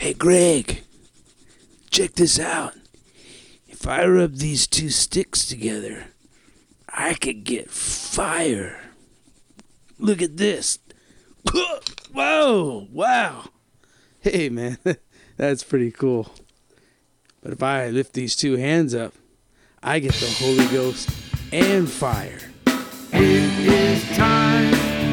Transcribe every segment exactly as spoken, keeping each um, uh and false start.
Hey, Greg, check this out. If I rub these two sticks together, I could get fire. Look at this. Whoa, wow. Hey, man, that's pretty cool. But if I lift these two hands up, I get the Holy Ghost and fire. It is time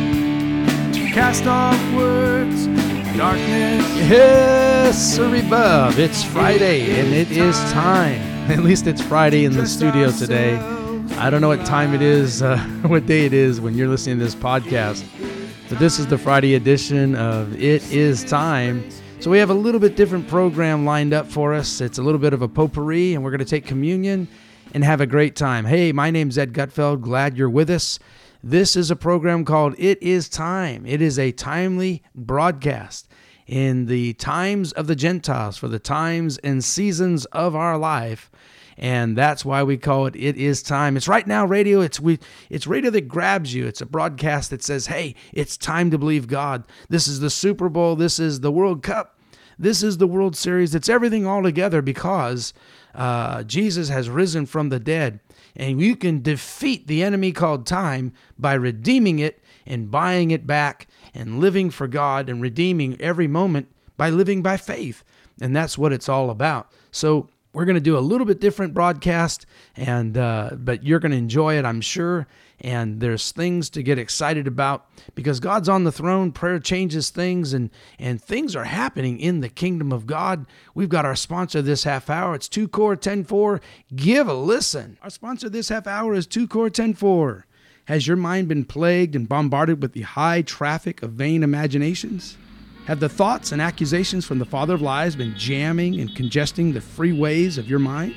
to cast off words, darkness. Yes, sir, above. It's Friday, and it is time. At least it's Friday in the studio today. I don't know what time it is, uh, what day it is when you're listening to this podcast. But this is the Friday edition of It Is Time. So we have a little bit different program lined up for us. It's a little bit of a potpourri, and we're going to take communion and have a great time. Hey, my name's Ed Gutfeld. Glad you're with us. This is a program called It Is Time. It is a timely broadcast in the times of the Gentiles, for the times and seasons of our life. And that's why we call it It Is Time. It's right now radio. It's we. It's radio that grabs you. It's a broadcast that says, hey, it's time to believe God. This is the Super Bowl. This is the World Cup. This is the World Series. It's everything all together because uh, Jesus has risen from the dead. And you can defeat the enemy called time by redeeming it and buying it back and living for God and redeeming every moment by living by faith. And that's what it's all about. So we're going to do a little bit different broadcast, and uh, but you're going to enjoy it, I'm sure. And there's things to get excited about because God's on the throne. Prayer changes things, and, and things are happening in the kingdom of God. We've got our sponsor this half hour. It's two core ten four. Give a listen. Our sponsor this half hour is two core ten four. Has your mind been plagued and bombarded with the high traffic of vain imaginations? Have the thoughts and accusations from the father of lies been jamming and congesting the free ways of your mind?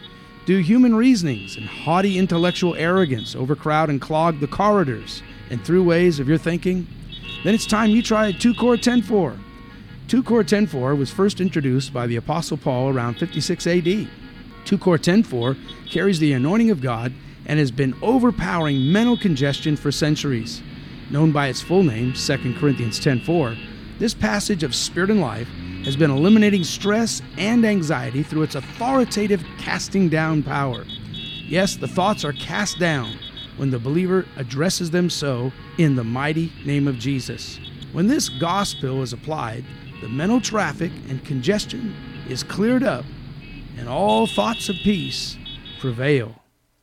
Do human reasonings and haughty intellectual arrogance overcrowd and clog the corridors and throughways of your thinking? Then it's time you tried two core ten four. two core ten four was first introduced by the Apostle Paul around fifty-six A D. two core ten four carries the anointing of God and has been overpowering mental congestion for centuries. Known by its full name, Second Corinthians ten four, this passage of Spirit and Life has been eliminating stress and anxiety through its authoritative casting down power. Yes, the thoughts are cast down when the believer addresses them so in the mighty name of Jesus. When this gospel is applied, the mental traffic and congestion is cleared up and all thoughts of peace prevail.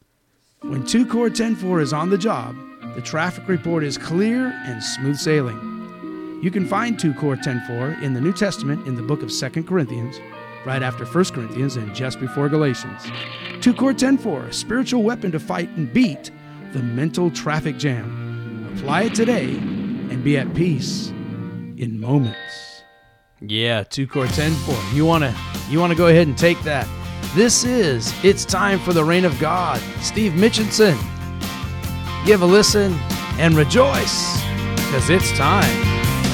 When two core ten four is on the job, the traffic report is clear and smooth sailing. You can find two core ten four in the New Testament in the book of Second Corinthians, right after First Corinthians and just before Galatians. two core ten four, a spiritual weapon to fight and beat the mental traffic jam. Apply it today and be at peace in moments. Yeah, two core ten four. You want to you want to go ahead and take that. This is It's Time for the Reign of God. Steve Mitchinson. Give a listen and rejoice because it's time.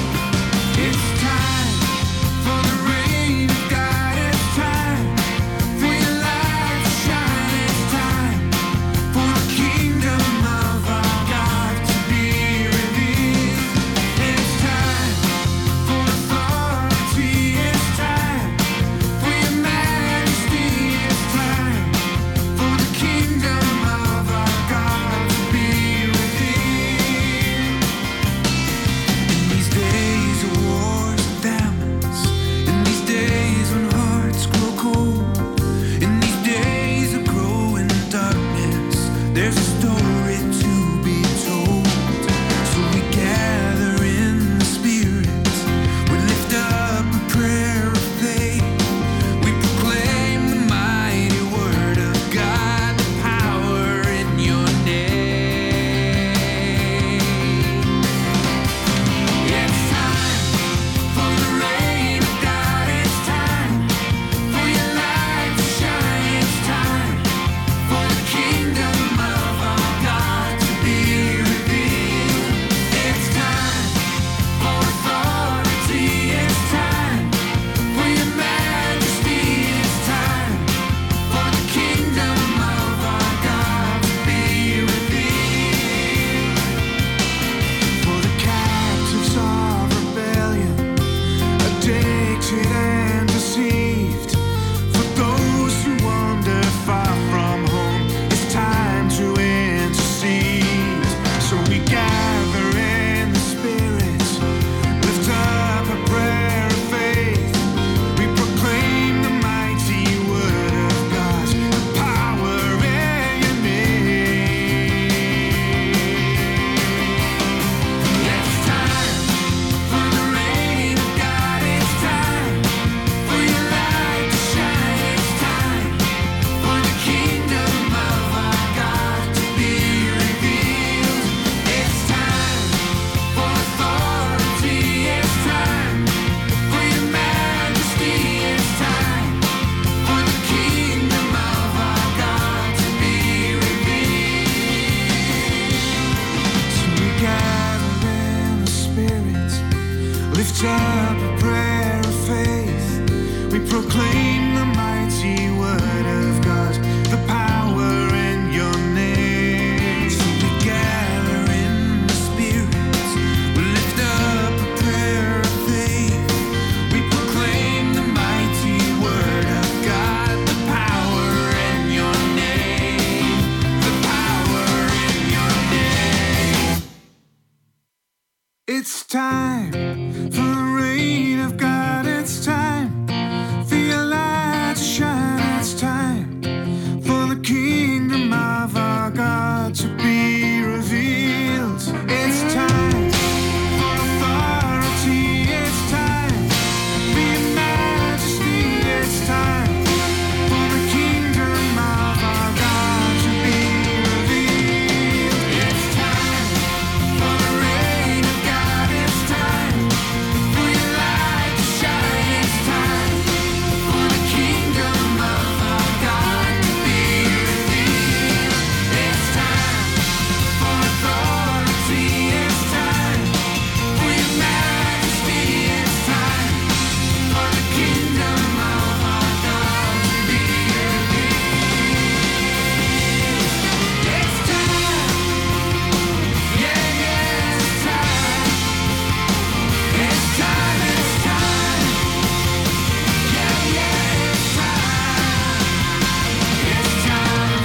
It's time for the reign of God. It's time for your light to shine. It's time for the kingdom of our God to be revealed. It's time for authority. It's time for your majesty. It's time for the kingdom of our God to be revealed. In these days of war We proclaim the mighty word of God, the power in your name. So we gather in the Spirit, we lift up a prayer of faith. We proclaim the mighty word of God, the power in your name, the power in your name. It's time for the rain of God, it's time for your light to shine, it's time for the kingdom of our God to be revealed. It's time for authority, it's time for your majesty, it's time for the kingdom of our God to be revealed. It's time for the rain of God, it's time for your light to shine, it's time for the kingdom of our God to be revealed. It's time for authority, it's time for your majesty, it's time for the kingdom of our God to be revealed. It's time, yeah, yeah, it's time. It's time, it's time, yeah, yeah, it's time. It's time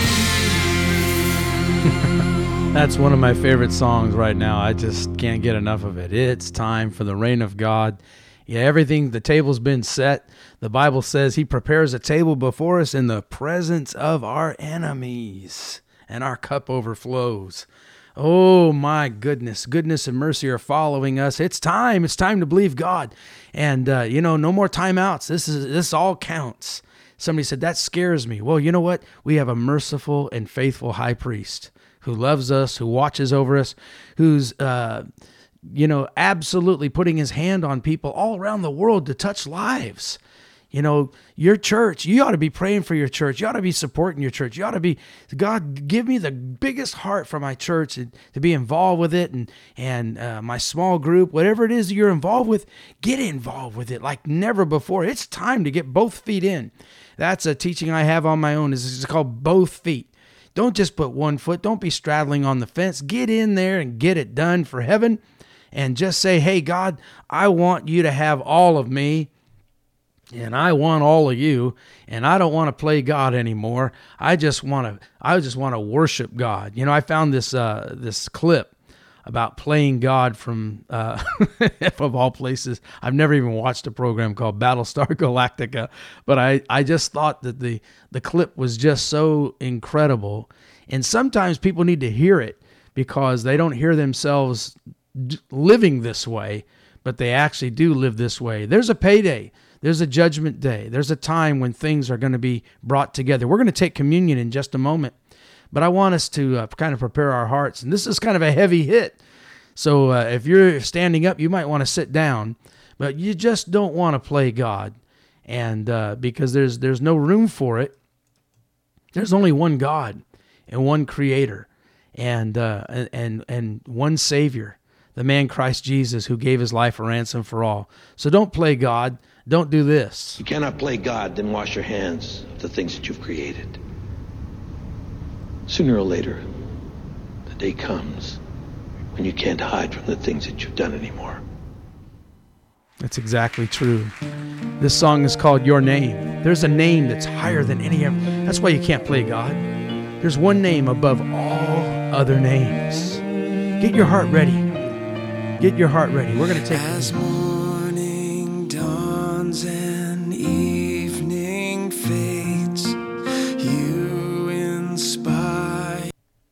for you. That's one of my favorite songs right now. I just can't get enough of it. It's time for the reign of God. Yeah, everything, the table's been set. The Bible says he prepares a table before us in the presence of our enemies, and our cup overflows. Oh my goodness, goodness and mercy are following us. It's time. It's time to believe God. And, uh, you know, no more timeouts. This is, this all counts. Somebody said, that scares me. Well, you know what? We have a merciful and faithful high priest who loves us, who watches over us, who's, uh, you know, absolutely putting his hand on people all around the world to touch lives. You know, your church, you ought to be praying for your church. You ought to be supporting your church. You ought to be, God, give me the biggest heart for my church and to be involved with it, and and uh, my small group, whatever it is you're involved with, get involved with it like never before. It's time to get both feet in. That's a teaching I have on my own. It's called both feet. Don't just put one foot. Don't be straddling on the fence. Get in there and get it done for heaven, and just say, hey, God, I want you to have all of me. And I want all of you, and I don't want to play God anymore. I just want to, I just want to worship God. You know, I found this uh, this clip about playing God from, uh, of all places. I've never even watched a program called Battlestar Galactica, but I, I just thought that the the clip was just so incredible. And sometimes people need to hear it because they don't hear themselves d- living this way, but they actually do live this way. There's a payday. There's a judgment day. There's a time when things are going to be brought together. We're going to take communion in just a moment, but I want us to uh, kind of prepare our hearts. And this is kind of a heavy hit. So uh, if you're standing up, you might want to sit down, but you just don't want to play God. And uh, because there's there's no room for it. There's only one God and one Creator, and uh, and and one Savior, the man Christ Jesus, who gave his life a ransom for all. So don't play God. Don't do this. You cannot play God, then wash your hands of the things that you've created. Sooner or later, the day comes when you can't hide from the things that you've done anymore. That's exactly true. This song is called Your Name. There's a name that's higher than any other. That's why you can't play God. There's one name above all other names. Get your heart ready. Get your heart ready. We're going to take As morning dawns and evening fades, you inspire.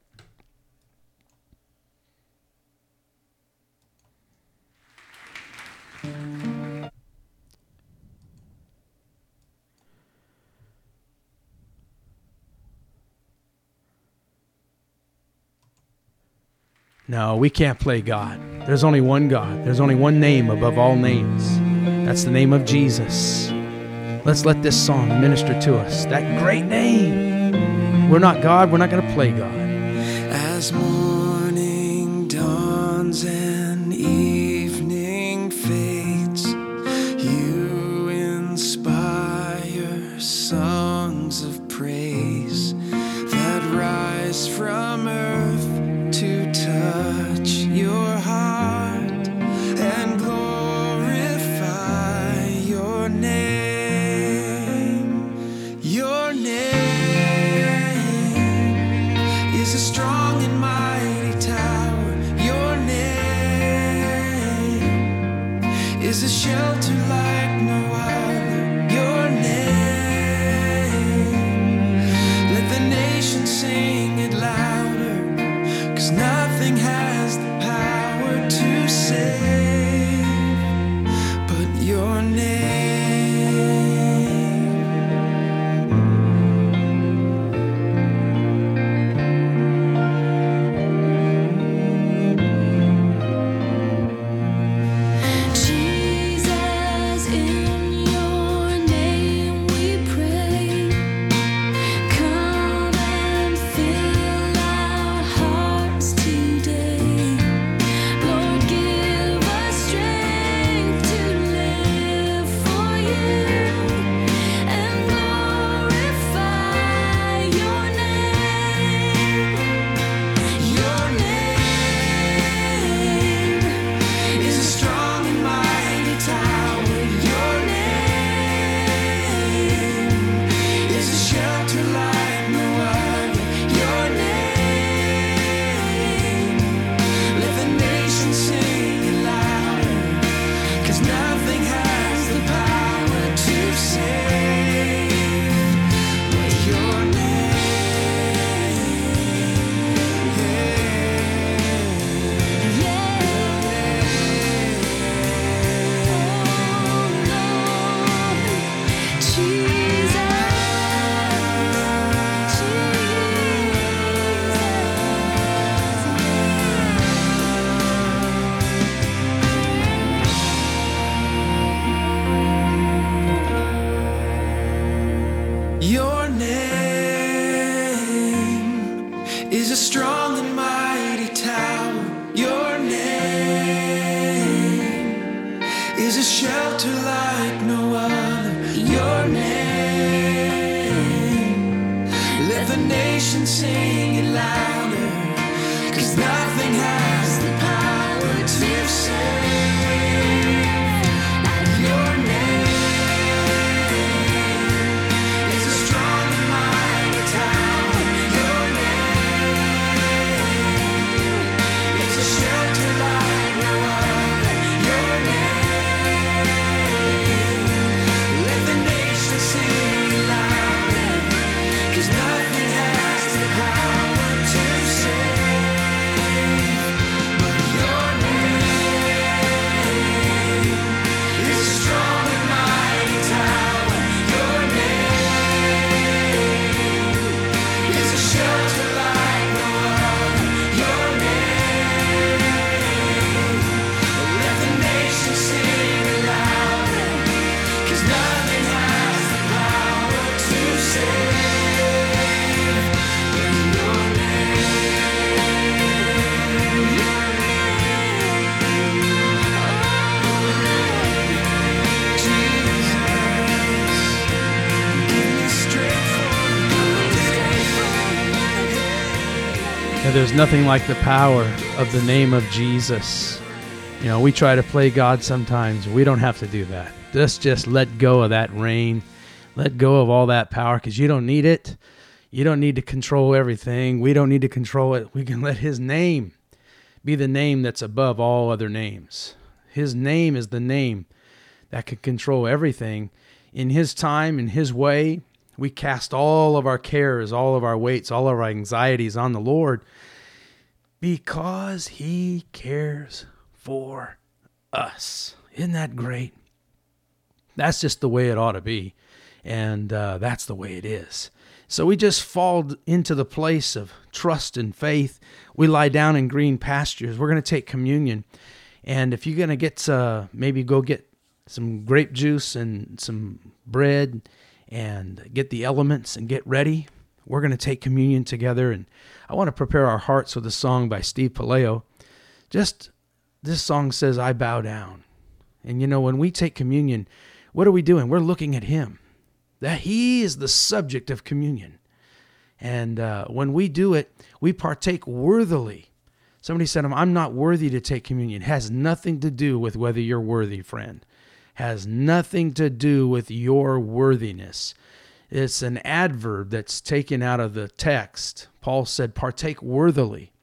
No, we can't play God. There's only one God. There's only one name above all names. That's the name of Jesus. Let's let this song minister to us. That great name. We're not God. We're not going to play God. As morning dawns and evening fades, you inspire. Your name is a strong and mighty tower. Your name is a shelter like no other. Your name, let the nation sing it louder, 'cause nothing has the power to save. Your name is a strong and mighty tower. Your name is a shelter like no other. Your name, let the nation sing it louder, 'cause nothing has the power to save. But your name is a strong and mighty tower. Your name is a shelter like no other. Your name, let the nation sing it louder, 'cause nothing has the power to save. But your name, your name, Jesus, give me strength for Yeah, there's nothing like the power of the name of Jesus. You know, we try to play God sometimes. We don't have to do that. Let's just let go of that reign. Let go of all that power, because you don't need it. You don't need to control everything. We don't need to control it. We can let his name be the name that's above all other names. His name is the name that can control everything. In his time, in his way, we cast all of our cares, all of our weights, all of our anxieties on the Lord, because he cares for us. Isn't that great? That's just the way it ought to be. And uh, that's the way it is. So we just fall into the place of trust and faith. We lie down in green pastures. We're going to take communion. And if you're going to get, uh, maybe go get some grape juice and some bread and get the elements and get ready, we're going to take communion together. And I want to prepare our hearts with a song by Steve Paleo. Just, this song says, I bow down. And you know, when we take communion, what are we doing? We're looking at him. That he is the subject of communion. And uh, when we do it, we partake worthily. Somebody said, I'm not worthy to take communion. It has nothing to do with whether you're worthy, friend. Has nothing to do with your worthiness. It's an adverb that's taken out of the text. Paul said, partake worthily.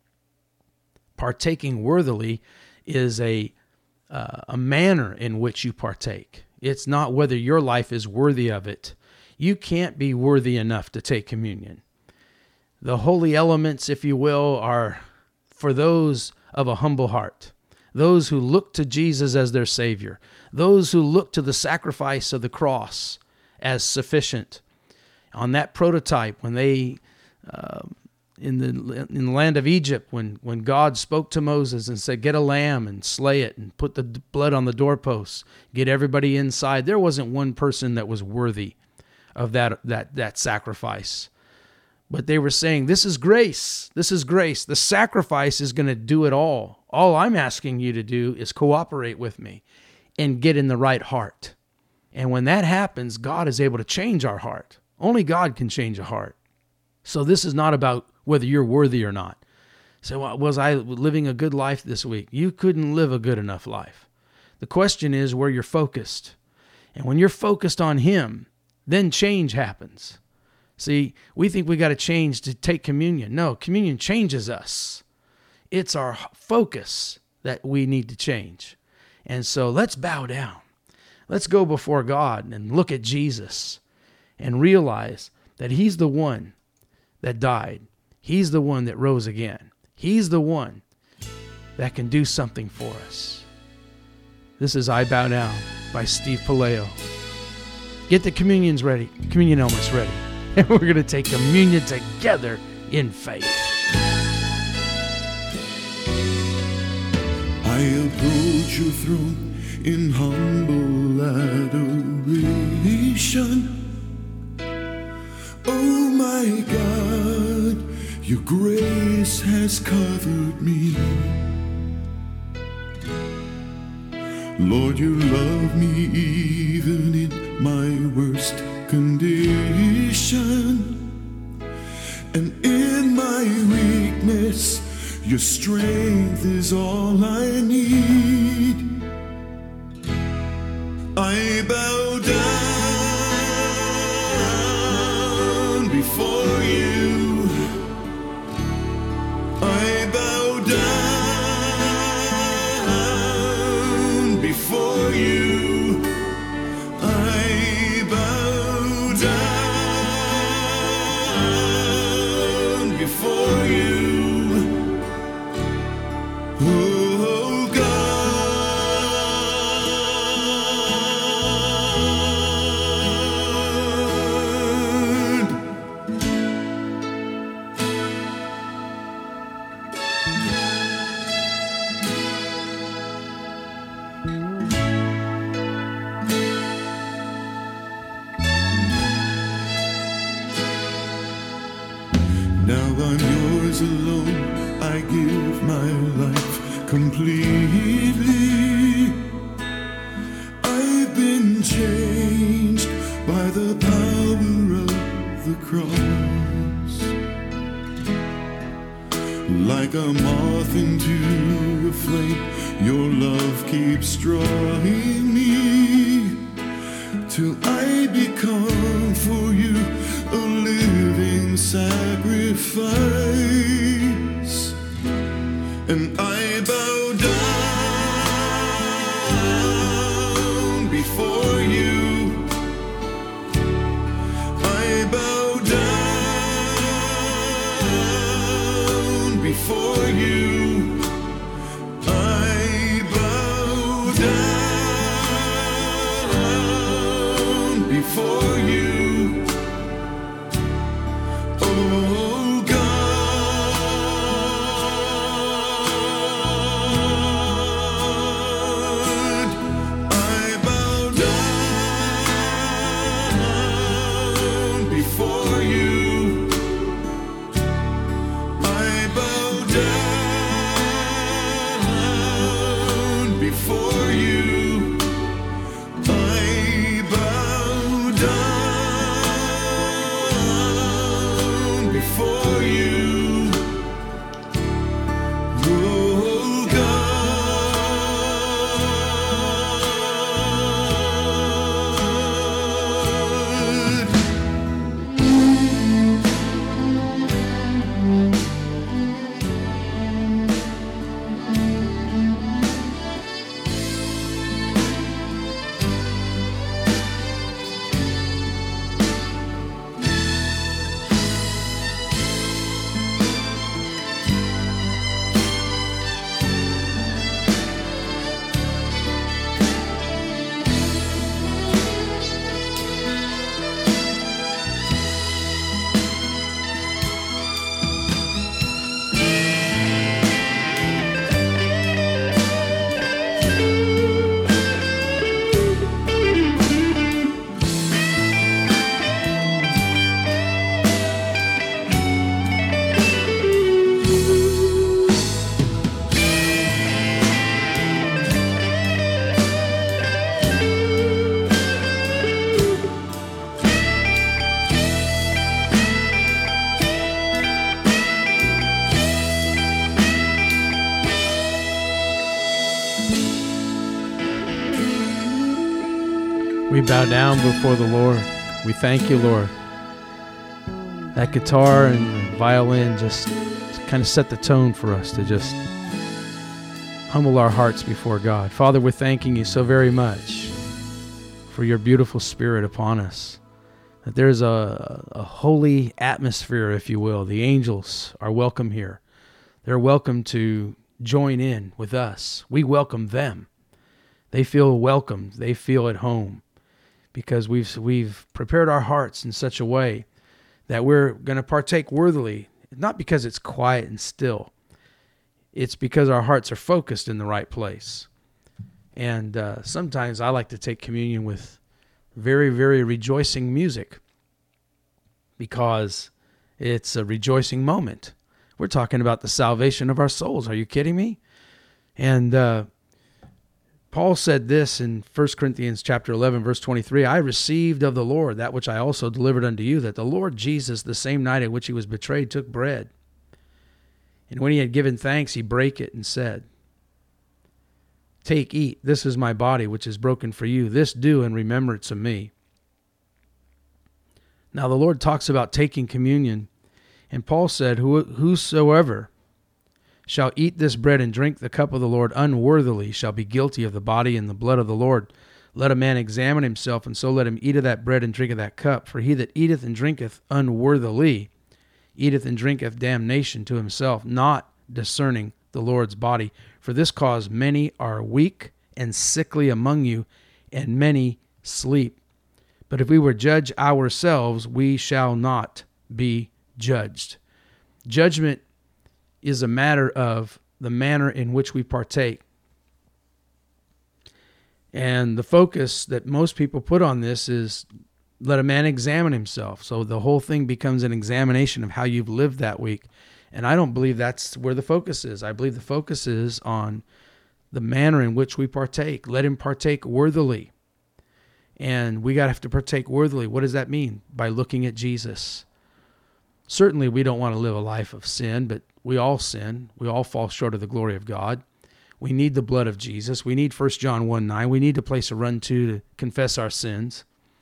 Partaking worthily is a uh, a manner in which you partake. It's not whether your life is worthy of it. You can't be worthy enough to take communion. The holy elements, if you will, are for those of a humble heart, those who look to Jesus as their Savior, those who look to the sacrifice of the cross as sufficient. On that prototype, when they, uh, in the in the land of Egypt, when, when God spoke to Moses and said, get a lamb and slay it and put the blood on the doorposts, get everybody inside, there wasn't one person that was worthy of that that that sacrifice. But they were saying, this is grace. This is grace. The sacrifice is going to do it all. All I'm asking you to do is cooperate with me and get in the right heart. And when that happens, God is able to change our heart. Only God can change a heart. So this is not about whether you're worthy or not. So was I living a good life this week? You couldn't live a good enough life. The question is where you're focused. And when you're focused on him, then change happens. See, we think we got to change to take communion. No, communion changes us. It's our focus that we need to change. And so let's bow down. Let's go before God and look at Jesus and realize that he's the one that died. He's the one that rose again. He's the one that can do something for us. This is I Bow Down by Steve Paleo. Get the communions ready, communion elements ready. And we're going to take communion together in faith. I approach your throne in humble adoration. Your grace has covered me. Lord, you love me even in my worst condition. And in my weakness, your strength is all I need. I bow down before you. I bow down before you. I bow down before you. Oh God. Now I'm yours alone, I give my life completely. I've been changed by the power of the cross. Like a moth into a flame, your love keeps drawing me till I become for you a living sacrifice. And I bow down before you. I bow down before you. I bow down before you. Oh God. I bow down before you. I bow down before you. I bow down before you. Oh God. We bow down before the Lord. We thank you, Lord. That guitar and the violin just kind of set the tone for us to just humble our hearts before God. Father, we're thanking you so very much for your beautiful spirit upon us. That there's a, a holy atmosphere, if you will. The angels are welcome here. They're welcome to join in with us. We welcome them. They feel welcomed. They feel at home because we've we've prepared our hearts in such a way that we're going to partake worthily, not because it's quiet and still. It's because our hearts are focused in the right place. And uh, sometimes I like to take communion with very, very rejoicing music because it's a rejoicing moment. We're talking about the salvation of our souls. Are you kidding me? And uh, Paul said this in First Corinthians chapter eleven, verse twenty-three, I received of the Lord that which I also delivered unto you, that the Lord Jesus, the same night in which he was betrayed, took bread. And when he had given thanks, he brake it and said, Take, eat, this is my body, which is broken for you. This do in remembrance of me. Now the Lord talks about taking communion, and Paul said, Whosoever shall eat this bread and drink the cup of the Lord unworthily shall be guilty of the body and the blood of the Lord. Let a man examine himself, and so let him eat of that bread and drink of that cup. For he that eateth and drinketh unworthily eateth and drinketh damnation to himself, not discerning the Lord's body. For this cause many are weak and sickly among you, and many sleep. But if we were judge ourselves, we shall not be judged. Judgment is a matter of the manner in which we partake. And the focus that most people put on this is let a man examine himself. So the whole thing becomes an examination of how you've lived that week. And I don't believe that's where the focus is. I believe the focus is on the manner in which we partake. Let him partake worthily. And we got to have to partake worthily. What does that mean? By looking at Jesus. Certainly we don't want to live a life of sin, but we all sin. We all fall short of the glory of God. We need the blood of Jesus. We need First John one nine. We need a place to run to to confess our sins.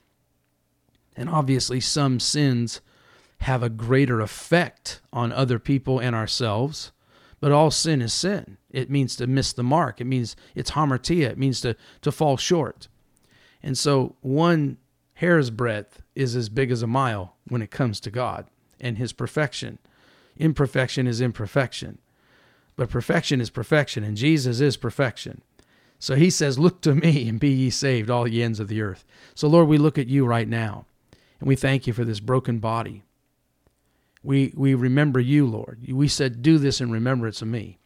And obviously some sins have a greater effect on other people and ourselves, but all sin is sin. It means to miss the mark. It means it's hamartia. It means to, to fall short. And so one hair's breadth is as big as a mile when it comes to God and his perfection. Imperfection is imperfection, but perfection is perfection, and Jesus is perfection. So he says, look to me and be ye saved, all ye ends of the earth. So Lord, we look at you right now, and we thank you for this broken body. We we remember you, Lord. We said, do this in remembrance of me.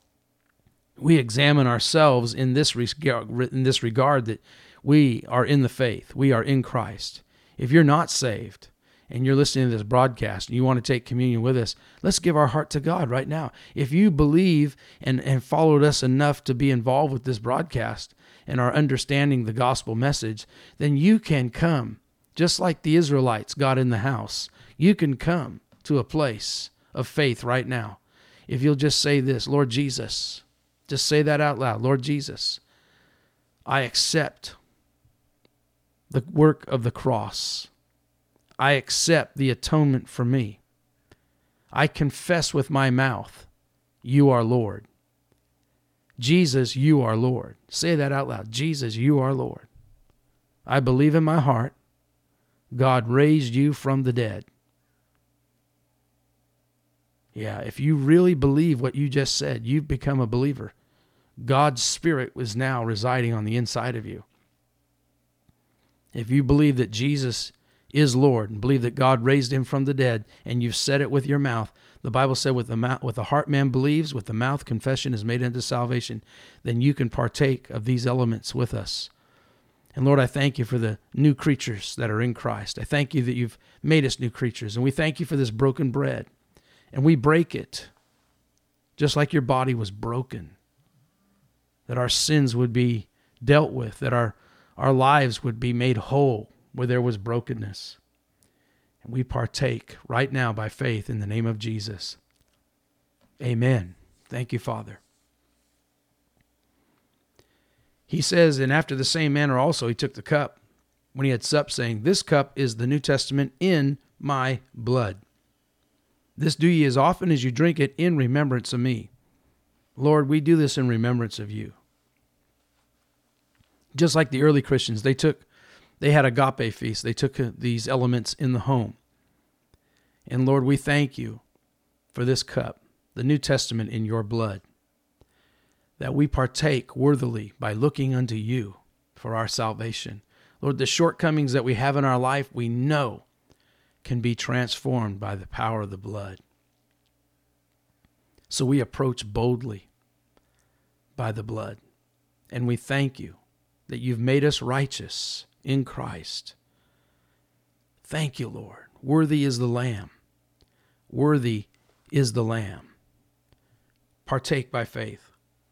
We examine ourselves in this regard, in this regard that we are in the faith. We are in Christ. If you're not saved and you're listening to this broadcast and you want to take communion with us, let's give our heart to God right now. If you believe and, and followed us enough to be involved with this broadcast and are understanding the gospel message, then you can come, just like the Israelites got in the house. You can come to a place of faith right now. If you'll just say this, Lord Jesus, just say that out loud. Lord Jesus, I accept the work of the cross. I accept the atonement for me. I confess with my mouth, you are Lord. Jesus, you are Lord. Say that out loud. Jesus, you are Lord. I believe in my heart, God raised you from the dead. Yeah, if you really believe what you just said, you've become a believer. God's Spirit is now residing on the inside of you. If you believe that Jesus is Lord and believe that God raised him from the dead, and you've said it with your mouth, the Bible said with the mouth, with the heart man believes, with the mouth confession is made unto salvation, then you can partake of these elements with us. And Lord, I thank you for the new creatures that are in Christ. I thank you that you've made us new creatures, and we thank you for this broken bread. And we break it just like your body was broken, that our sins would be dealt with, that our, our lives would be made whole where there was brokenness. And we partake right now by faith in the name of Jesus. Amen. Thank you, Father. He says, and after the same manner also he took the cup when he had supped, saying, this cup is the New Testament in my blood. This do ye as often as you drink it in remembrance of me. Lord, we do this in remembrance of you. Just like the early Christians, they took, they had agape feast. They took these elements in the home. And Lord, we thank you for this cup, the New Testament in your blood, that we partake worthily by looking unto you for our salvation. Lord, the shortcomings that we have in our life, we know can be transformed by the power of the blood. So we approach boldly by the blood. And we thank you that you've made us righteous in Christ. Thank you, Lord. Worthy is the Lamb. Worthy is the Lamb. Partake by faith.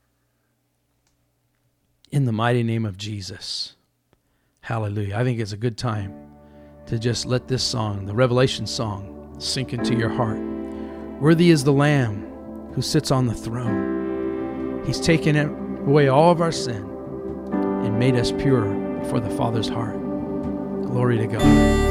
In the mighty name of Jesus. Hallelujah. I think it's a good time to just let this song, the Revelation song, sink into your heart. Worthy is the Lamb who sits on the throne. He's taken away all of our sin and made us pure before the Father's heart. Glory to God.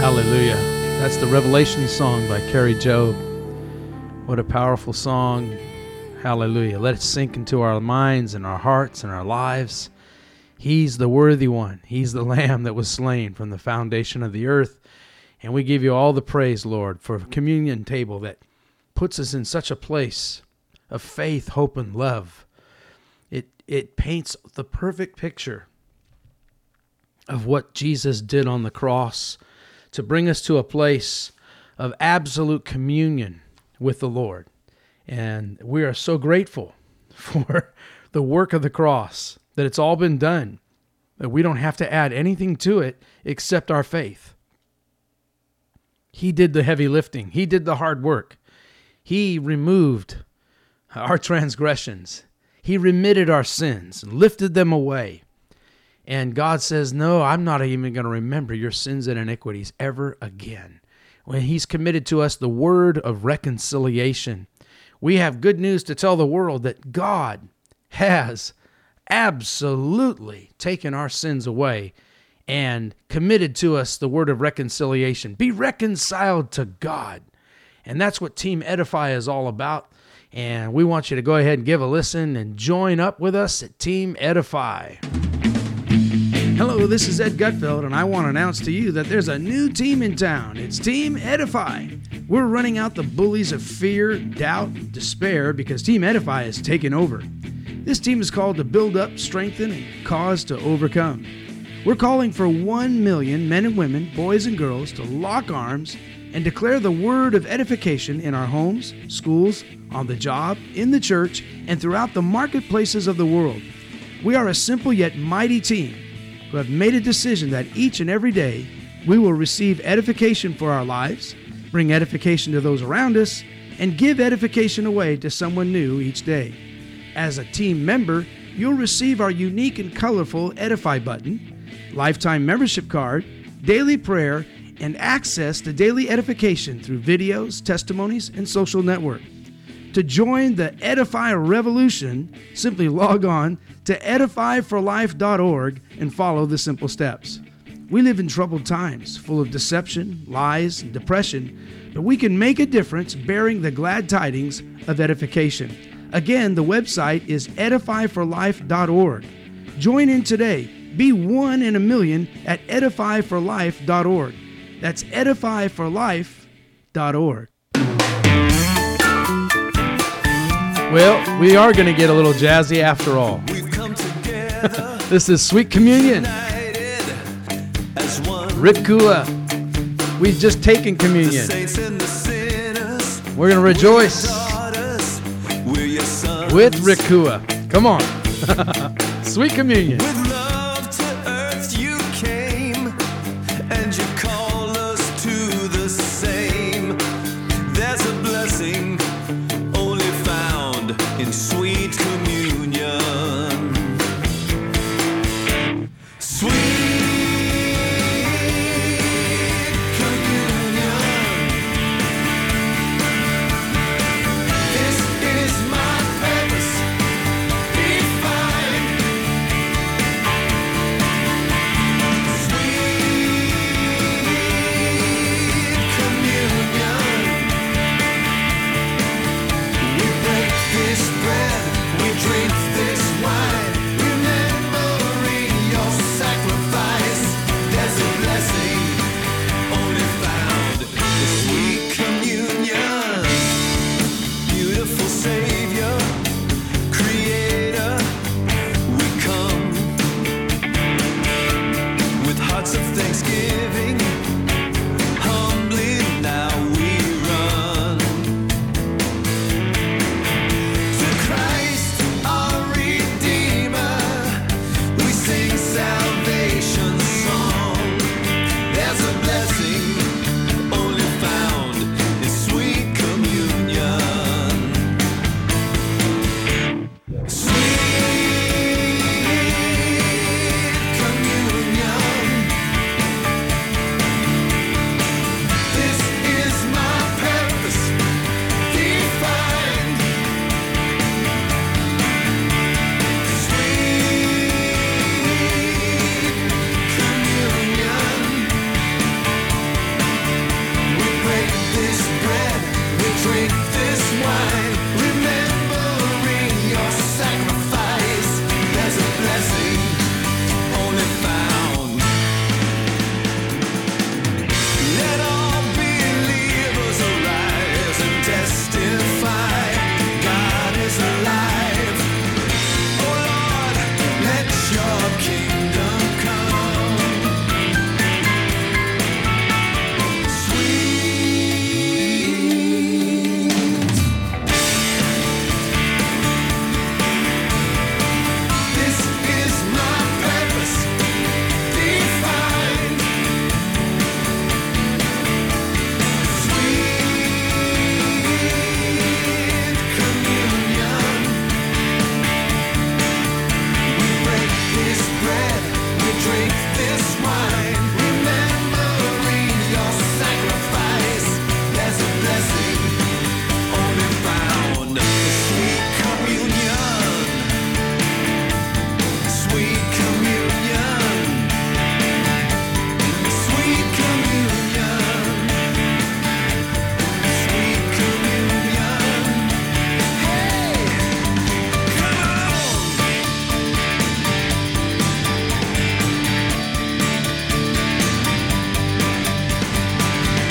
Hallelujah. That's the Revelation song by Carrie Joe. What a powerful song. Hallelujah. Let it sink into our minds and our hearts and our lives. He's the worthy one. He's the Lamb that was slain from the foundation of the earth. And we give you all the praise, Lord, for a communion table that puts us in such a place of faith, hope, and love. It, it paints the perfect picture of what Jesus did on the cross to bring us to a place of absolute communion with the Lord. And we are so grateful for the work of the cross, that it's all been done, that we don't have to add anything to it except our faith. He did the heavy lifting. He did the hard work. He removed our transgressions. He remitted our sins and lifted them away. And God says, no, I'm not even going to remember your sins and iniquities ever again. When He's committed to us the word of reconciliation, we have good news to tell the world that God has absolutely taken our sins away and committed to us the word of reconciliation. Be reconciled to God. And that's what Team Edify is all about. And we want you to go ahead and give a listen and join up with us at Team Edify. Hello, this is Ed Gutfeld, and I want to announce to you that there's a new team in town. It's Team Edify. We're running out the bullies of fear, doubt, and despair because Team Edify has taken over. This team is called to build up, strengthen, and cause to overcome. We're calling for one million men and women, boys and girls, to lock arms and declare the word of edification in our homes, schools, on the job, in the church, and throughout the marketplaces of the world. We are a simple yet mighty team who have made a decision that each and every day we will receive edification for our lives, bring edification to those around us, and give edification away to someone new each day. As a team member, you'll receive our unique and colorful Edify button, lifetime membership card, daily prayer, and access to daily edification through videos, testimonies, and social network. To join the Edify revolution, simply log on to edify for life dot org and follow the simple steps. We live in troubled times, full of deception, lies, and depression, but we can make a difference bearing the glad tidings of edification. Again, the website is edify for life dot org. Join in today. Be one in a million at edify for life dot org. That's edify for life dot org. Well, we are going to get a little jazzy after all. This is Sweet Communion. Rick Kua. We've just taken communion. We're going to rejoice with Rick Kua. Come on. Sweet Communion. With love to earth you came, and you call us to the same. There's a blessing only found in sweet communion. Sweet communion. This is my purpose, defined.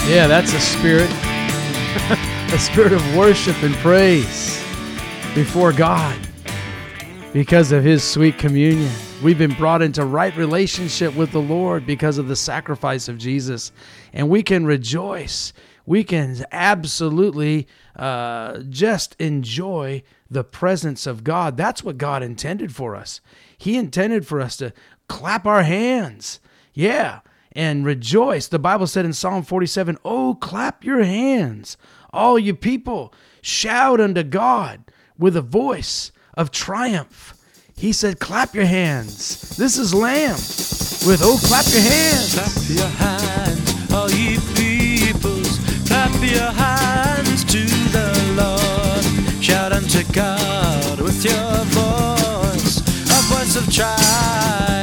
Yeah, that's a spirit. A spirit of worship and praise before God because of His sweet communion. We've been brought into right relationship with the Lord because of the sacrifice of Jesus. And we can rejoice. We can absolutely uh, just enjoy the presence of God. That's what God intended for us. He intended for us to clap our hands. Yeah. And rejoice. The Bible said in Psalm forty-seven, "Oh, clap your hands, all you people. Shout unto God with a voice of triumph." He said, clap your hands. This is Lamb with "Oh, clap your hands." Clap your hands, all ye peoples. Clap your hands to the Lord. Shout unto God with your voice, a voice of triumph.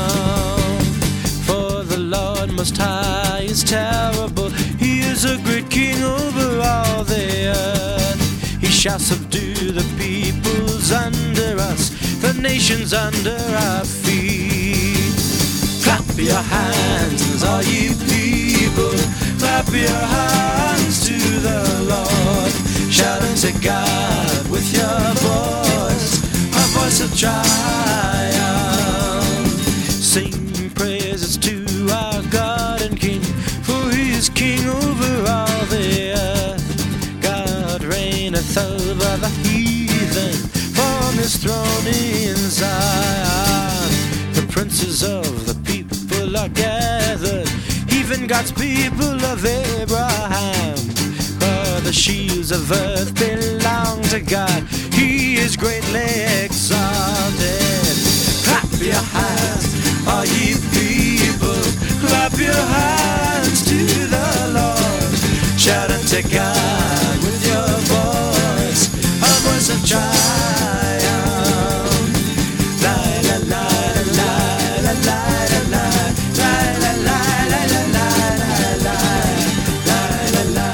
Most High is terrible. He is a great king over all the earth. He shall subdue the peoples under us, the nations under our feet. Clap your hands, all ye people. Clap your hands to the Lord. Shout unto God with your voice, a voice of triumph. Sing praises to our God and King, for He is King over all the earth. God reigneth over the heathen from His throne in Zion. The princes of the people are gathered, even God's people of Abraham. For the shields of earth belong to God, He is greatly exalted. Clap your hands, all ye people. Clap your hands to the Lord. Shout unto God with your voice, a voice of triumph. La la la la la la la la la la la la la la la la la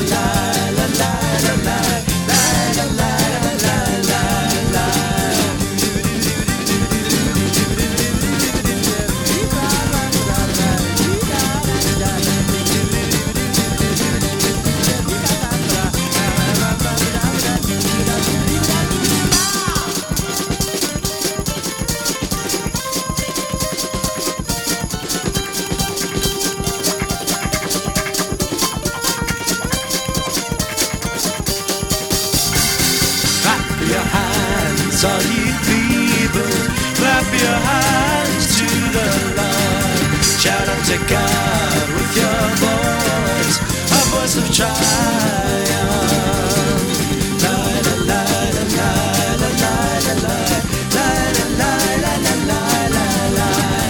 all ye people, clap your hands to the Lord. Shout unto God with your voice, a voice of triumph. La la la la la la la la la la la la la la la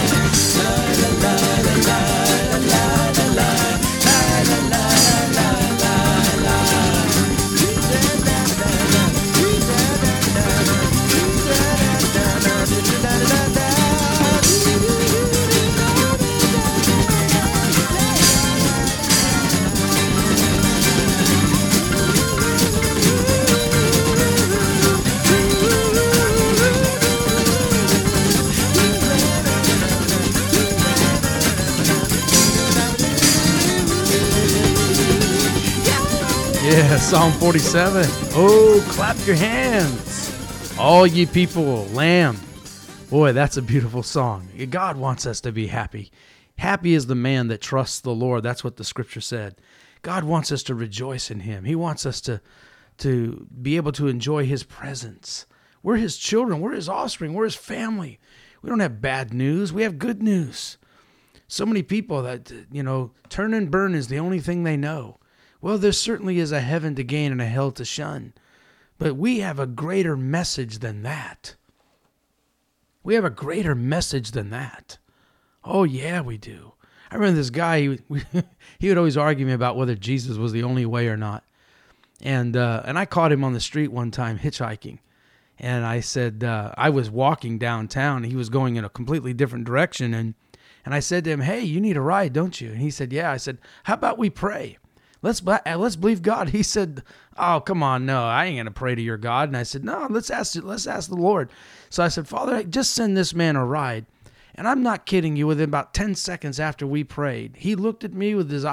Yeah, Psalm forty-seven. Oh, clap your hands, all ye people, Lamb. Boy, that's a beautiful song. God wants us to be happy. Happy is the man that trusts the Lord. That's what the scripture said. God wants us to rejoice in Him. He wants us to, to be able to enjoy His presence. We're His children. We're His offspring. We're His family. We don't have bad news. We have good news. So many people that, you know, turn and burn is the only thing they know. Well, there certainly is a heaven to gain and a hell to shun. But we have a greater message than that. We have a greater message than that. Oh, yeah, we do. I remember this guy, he, he would always argue me about whether Jesus was the only way or not. And uh, and I caught him on the street one time hitchhiking. And I said, uh, I was walking downtown. He was going in a completely different direction. And, and I said to him, hey, you need a ride, don't you? And he said, yeah. I said, how about we pray? Let's let's believe God. He said, oh, come on, no, I ain't going to pray to your God. And I said, no, let's ask let's ask the Lord. So I said, Father, just send this man a ride. And I'm not kidding you, within about ten seconds after we prayed, he looked at me with his eyes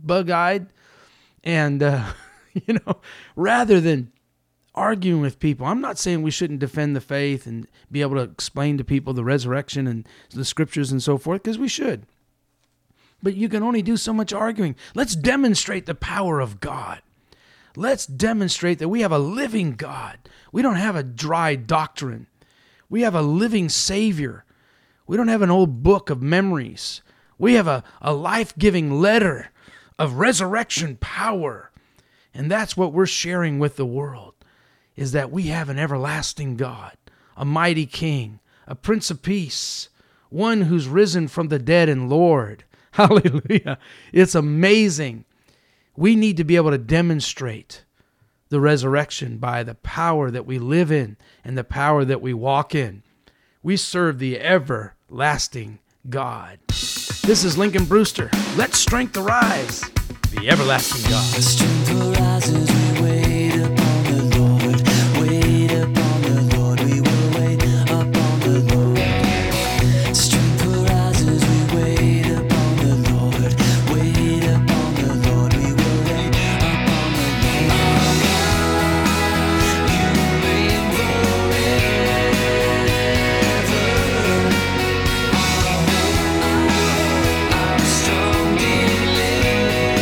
bug-eyed. And, uh, you know, rather than arguing with people, I'm not saying we shouldn't defend the faith and be able to explain to people the resurrection and the scriptures and so forth, because we should. But you can only do so much arguing. Let's demonstrate the power of God. Let's demonstrate that we have a living God. We don't have a dry doctrine. We have a living Savior. We don't have an old book of memories. We have a, a life-giving letter of resurrection power. And that's what we're sharing with the world, is that we have an everlasting God, a mighty King, a Prince of Peace, one who's risen from the dead and Lord. Hallelujah. It's amazing. We need to be able to demonstrate the resurrection by the power that we live in and the power that we walk in. We serve the everlasting God. This is Lincoln Brewster. Let strength arise. The everlasting God. Strength arises, we wait upon the Lord. Wait upon the Lord, we will wait upon the Lord. Strength arises, we wait upon the Lord. Wait upon the Lord, we will wait upon the Lord. You reign forever. Our strong deliverer.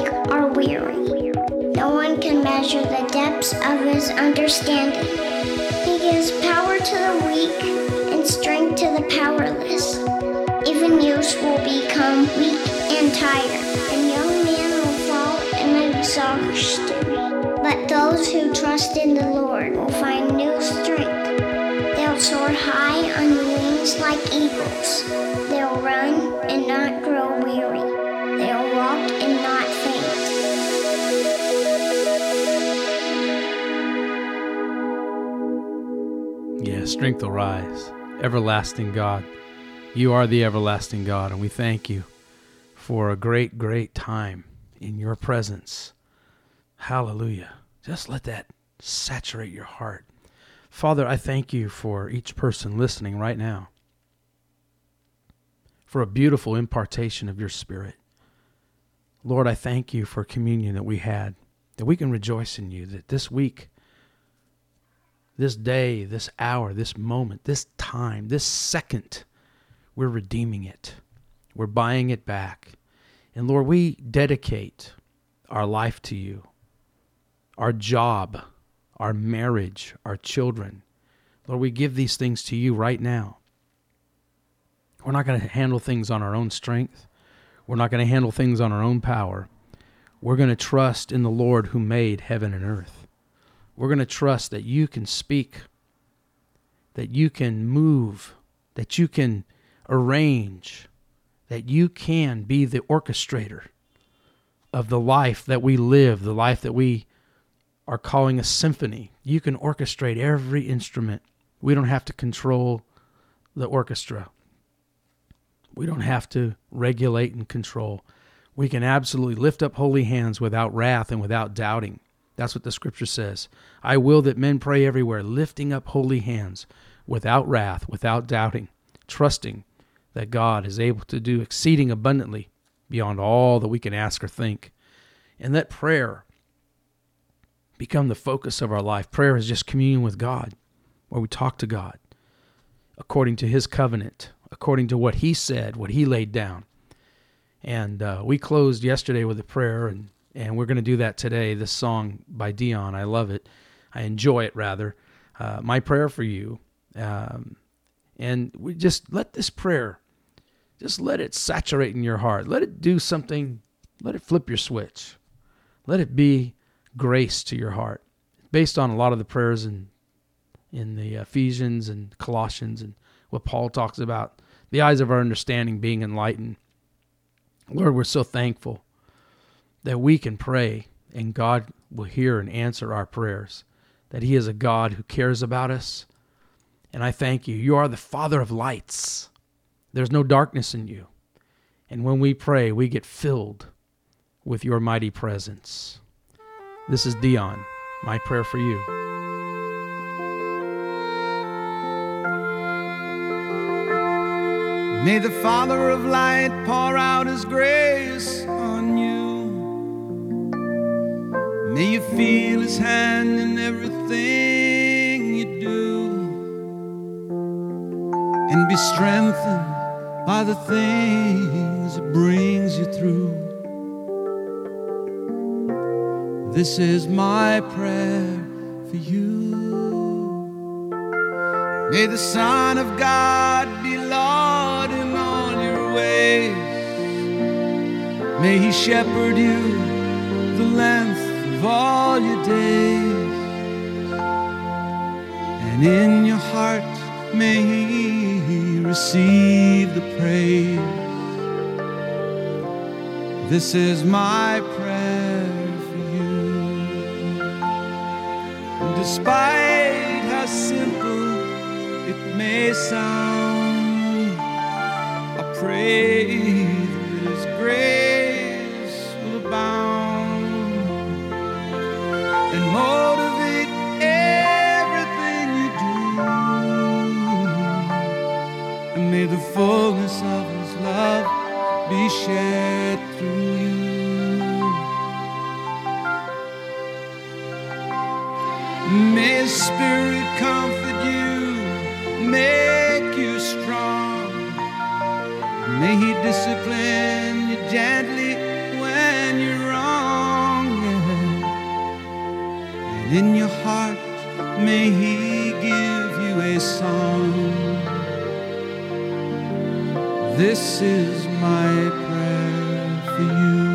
weary. No one can measure the depths of his understanding. gives power to the weak and strength to the powerless. Even youths will become weak and tired, and young men will fall and exhausted. But those who trust in the Lord will find new strength. They'll soar high on wings like eagles. They'll run and not grow weary. They'll walk and not faint. Yeah, strength will rise. Everlasting God. You are the everlasting God, and we thank you for a great, great time in your presence. Hallelujah. Just let that saturate your heart. Father, I thank you for each person listening right now, for a beautiful impartation of your Spirit. Lord, I thank you for communion that we had, that we can rejoice in you, that this week, this day, this hour, this moment, this time, this second, we're redeeming it. We're buying it back. And Lord, we dedicate our life to you, our job, our marriage, our children. Lord, we give these things to you right now. We're not going to handle things on our own strength. We're not going to handle things on our own power. We're going to trust in the Lord who made heaven and earth. We're going to trust that you can speak, that you can move, that you can arrange, that you can be the orchestrator of the life that we live, the life that we are calling a symphony. You can orchestrate every instrument. We don't have to control the orchestra. We don't have to regulate and control. We can absolutely lift up holy hands without wrath and without doubting. That's what the scripture says. I will that men pray everywhere, lifting up holy hands without wrath, without doubting, trusting that God is able to do exceeding abundantly beyond all that we can ask or think. And let prayer become the focus of our life. Prayer is just communion with God, where we talk to God according to his covenant, according to what he said, what he laid down. And uh, we closed yesterday with a prayer, and, and we're going to do that today. This song by Dion, I love it. I enjoy it, rather. Uh, my prayer for you. Um, and we just let this prayer, just let it saturate in your heart. Let it do something. Let it flip your switch. Let it be grace to your heart, based on a lot of the prayers in in the Ephesians and Colossians and what Paul talks about, the eyes of our understanding being enlightened. Lord, we're so thankful that we can pray and God will hear and answer our prayers, that he is a God who cares about us. And I thank you. You are the Father of lights. There's no darkness in you. And when we pray, we get filled with your mighty presence. This is Dion, my prayer for you. May the Father of light pour out his grace on you. May you feel his hand in everything you do, and be strengthened by the things it brings you through. This is my prayer for you. May the Son of God be Lord in all your ways. May he shepherd you the length of all your days. And in your heart may he receive the praise. This is my prayer for you. And despite how simple it may sound, I pray that his grace will abound and motivate everything you do. And may the fullness of his love be shared through you. May his Spirit comfort you, make you strong. May he discipline you gently when you're wrong. Yeah. And in your heart may He give you a song. This is my prayer for you.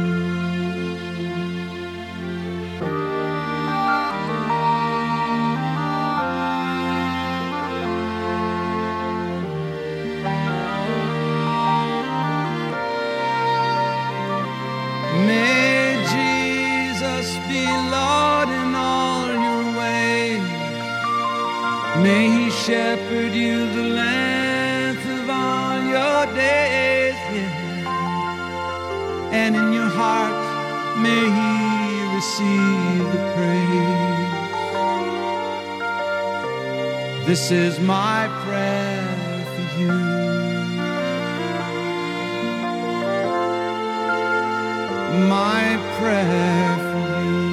May Jesus be Lord in all your ways. May He shepherd you the length of all your days, yeah. And in your heart may He receive the praise. This is my prayer for you. My prayer for you.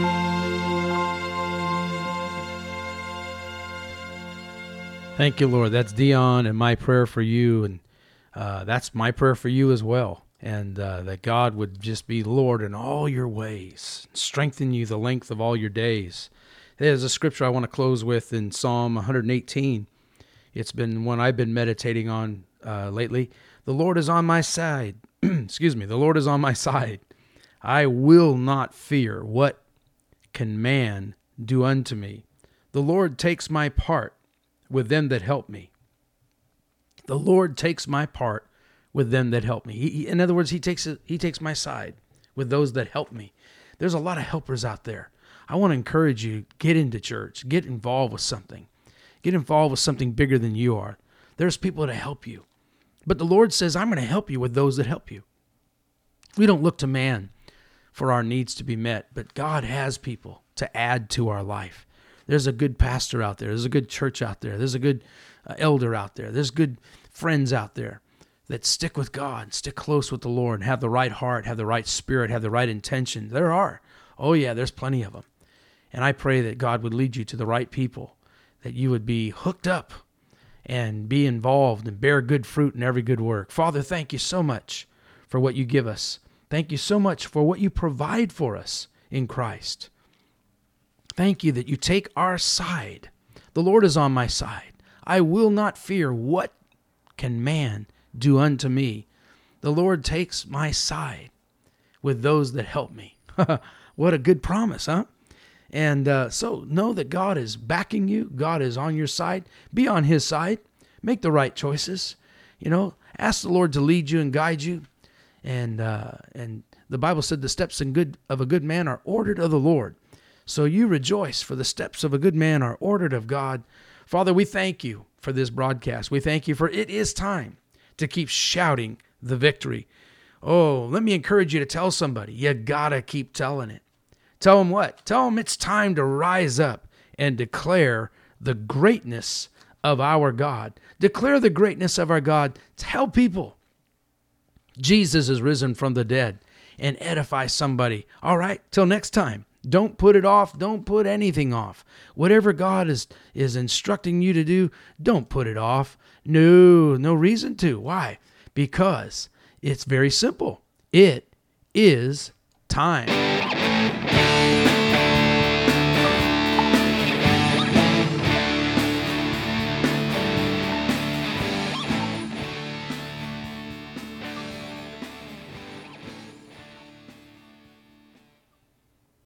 Thank you, Lord. That's Dion and my prayer for you. And uh, that's my prayer for you as well. And uh, that God would just be Lord in all your ways, strengthen you the length of all your days. There's a scripture I want to close with in Psalm one eighteen. It's been one I've been meditating on uh, lately. The Lord is on my side. Excuse me. The Lord is on my side. I will not fear. What can man do unto me? The Lord takes my part with them that help me. The Lord takes my part with them that help me. He, in other words, he takes he takes my side with those that help me. There's a lot of helpers out there. I want to encourage you, get into church, get involved with something. Get involved with something bigger than you are. There's people to help you. But the Lord says, I'm going to help you with those that help you. We don't look to man for our needs to be met, but God has people to add to our life. There's a good pastor out there. There's a good church out there. There's a good uh, elder out there. There's good friends out there that stick with God, stick close with the Lord, have the right heart, have the right spirit, have the right intention. There are. Oh yeah, there's plenty of them. And I pray that God would lead you to the right people, that you would be hooked up and be involved and bear good fruit in every good work. Father, thank you so much for what you give us. Thank you so much for what you provide for us in Christ. Thank you that you take our side. The Lord is on my side. I will not fear. What can man do unto me? The Lord takes my side with those that help me. What a good promise, huh? And uh, so know that God is backing you. God is on your side. Be on His side. Make the right choices. You know, ask the Lord to lead you and guide you. And uh, and the Bible said the steps in good of a good man are ordered of the Lord. So you rejoice, for the steps of a good man are ordered of God. Father, we thank you for this broadcast. We thank you for it is time to keep shouting the victory. Oh, let me encourage you to tell somebody. You gotta keep telling it. Tell them what? Tell them it's time to rise up and declare the greatness of our God. Declare the greatness of our God. Tell people Jesus is risen from the dead, and edify somebody. All right, till next time. Don't put it off. Don't put anything off. Whatever God is, is instructing you to do, don't put it off. No, no reason to. Why? Because it's very simple. It is time.